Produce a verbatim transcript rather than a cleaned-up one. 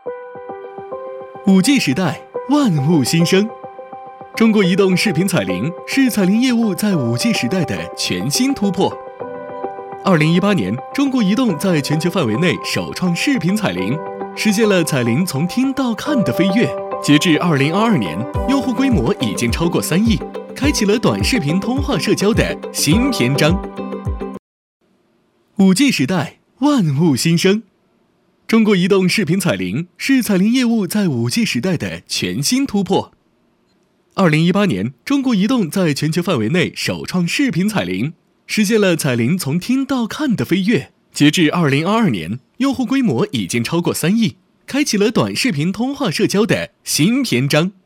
五 G 时代，万物新生。中国移动视频彩铃是彩铃业务在 五 G 时代的全新突破。二零一八年，中国移动在全球范围内首创视频彩铃，实现了彩铃从听到看的飞跃。截至二零二二年，用户规模已经超过三亿，开启了短视频通话社交的新篇章。五 G 时代，万物新生。中国移动视频彩铃是彩铃业务在 五 G 时代的全新突破。二零一八年，中国移动在全球范围内首创视频彩铃，实现了彩铃从听到看的飞跃。截至二零二二年，用户规模已经超过三亿，开启了短视频通话社交的新篇章。